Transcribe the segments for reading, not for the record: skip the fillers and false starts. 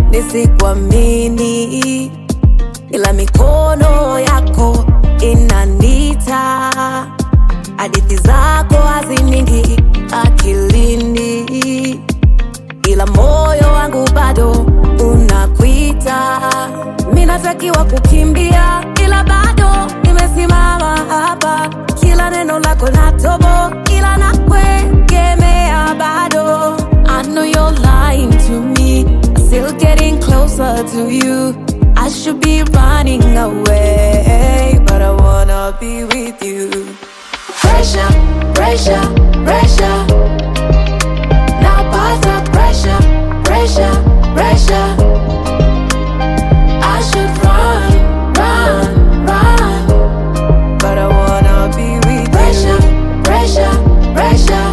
nisikuamini, ila mikono yako inanita. Hadithi zako haziningi akilini, ila moyo wangu bado unakuita. Mimi natakiwa kukimbia, ila bado nimesimama hapa. Kila neno lako natobo, ila nakwegemea bado. I know you're lying to me, I'm still getting closer to you. I should be running away, but I wanna be with you. Pressure, pressure, pressure. Napata pressure, pressure, pressure. I should run, run, run, but I wanna be with you. Pressure, pressure,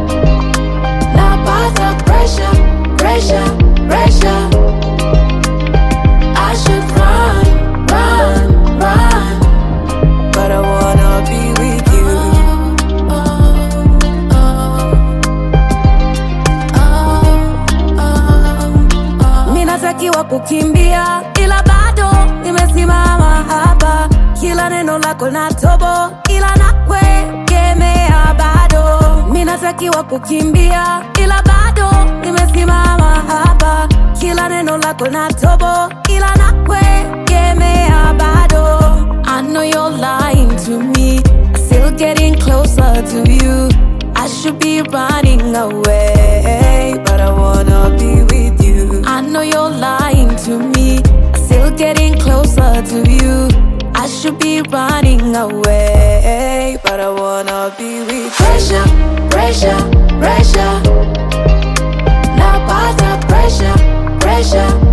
napata pressure, pressure, pressure. I should run, run, run, but I wanna be with you. Mimi natakiwa kukimbia, ila bado nimesimama hapa. Kila neno lako natobo, ila nakwegemea bado. Mimi natakiwa kukimbia, ila bado nimesimama hapa. Kila neno lako natobo, ila nakwegemea bado. I know you're lying to me, I'm still getting closer to you. I should be running away, but I wanna be with you. I know you're lying to me, I'm still getting closer to you. I should be running away, but I wanna be with you. Pressure, pressure, pressure. Napata pressure, pressure.